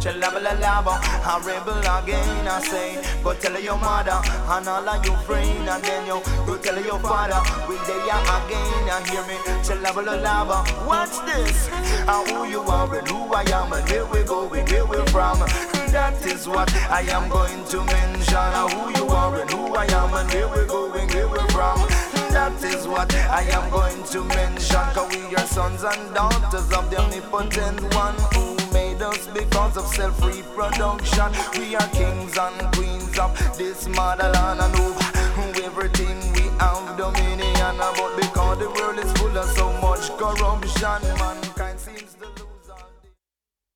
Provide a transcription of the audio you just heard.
Chalabalaba, I rebel again, I say, go tell your mother, and all of your friends, and then you go tell your father, we there again, I hear me, chalabalaba. Watch this, who you are and who I am, and where we go and where we're from. That is what I am going to mention, who you are and who I am, and where we're going, where we're from. That is what I am going to mention, cause we are sons and daughters of the omnipotent one who made us because of self-reproduction. We are kings and queens of this motherland, and over everything we have dominion. But because the world is full of so much corruption, mankind seems to